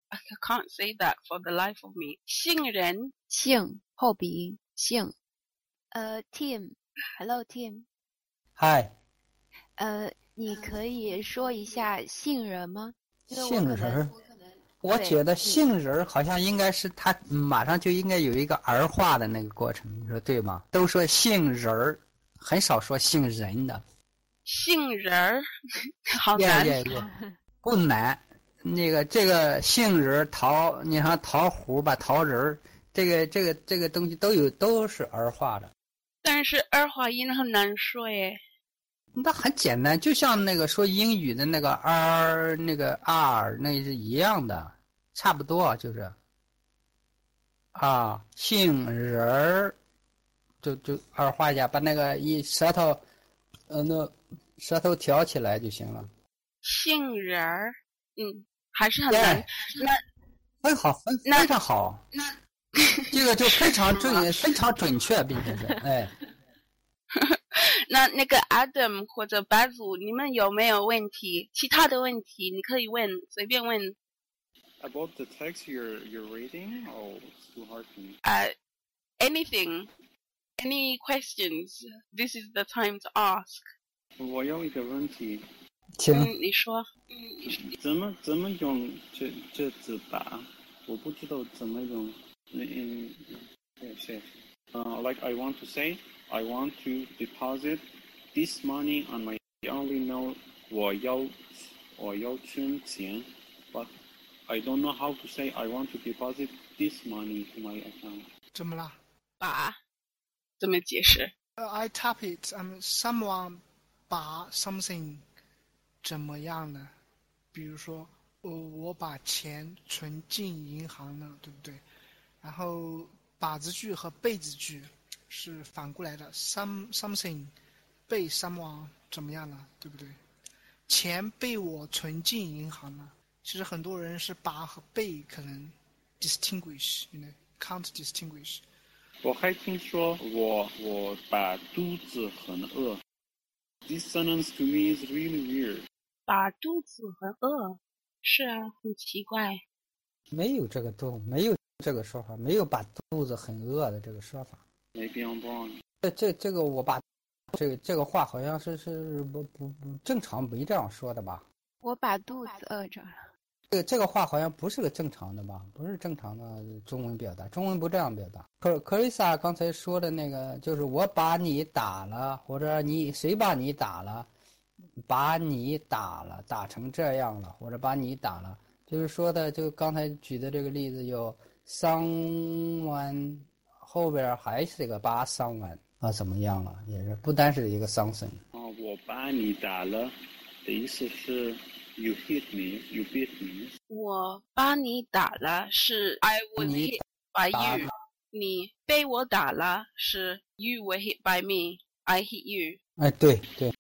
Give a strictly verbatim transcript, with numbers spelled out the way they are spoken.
I can't say that for the life of me. 杏仁姓后鼻音姓。呃 Tim Hello Tim Hi 呃你可以说一下杏仁吗？ 杏仁我觉得杏仁好像应该是它马上就应该有一个儿化的那个过程，你说对吗？都说杏仁，很少说杏仁的。 杏仁好难 yeah, yeah, yeah. 不难，那个这个杏仁桃，你看桃核吧，桃仁，这个这个这个东西都有，都是儿化的。 但是儿化音很难说耶。 那很简单，就像那个说英语的那个 r 那个 r 那是一样的，差不多就是啊，杏仁儿就就儿化一下，把那个一舌头呃那舌头挑起来就行了。 杏仁儿嗯还是很难。 那很好，非常好。那这个就非常准非常准确，并且是哎。 那那个 Adam 或者巴祖，你们有没有问题？其他的问题你可以问，随便问。 About the text you're you're reading, or it's too hard for me? Uh, anything, any questions? This is the time to ask. 我有一个问题， 请、 嗯、你说。 怎么怎么用这这字吧？我不知道怎么用。嗯，对，谢谢。Uh, like I want to say, I want to deposit this money on my only know 我要我要存钱 but I don't know how to say I want to deposit this money to my account. 怎么了？ 把怎么解释？ uh, I tap it. Um, someone 把 something 怎么样呢？比如说，我我把钱存进银行了，对不对？然后把字句和被字句是反过来的 ，some something 被 someone 怎么样了，对不对？钱被我存进银行了。其实很多人是把和被可能 distinguish，you know, can't distinguish。 我还听说我我把肚子很饿。This sentence to me is really weird. 把肚子很饿，是啊，很奇怪。 没有这个动，没有这个说法，没有把肚子很饿的这个说法。 Maybe I'm wrong. 这这这个我把这个这个话好像是是不不不正常，没这样说的吧？ 我把肚子饿着了。 这个这个话好像不是个正常的吧？不是正常的中文表达，中文不这样表达。可克丽莎刚才说的那个，就是我把你打了，或者你谁把你打了，把你打了，打成这样了，或者把你打了，就是说的，就刚才举的这个例子有 someone 后边还是一个把 someone 啊怎么样了，也是不单是一个 something。 哦，我把你打了的意思是 you hit me, you beat me. 我把你打了是 I was hit by you. 你被我打了是 you were hit by me, I hit you. 哎，对对。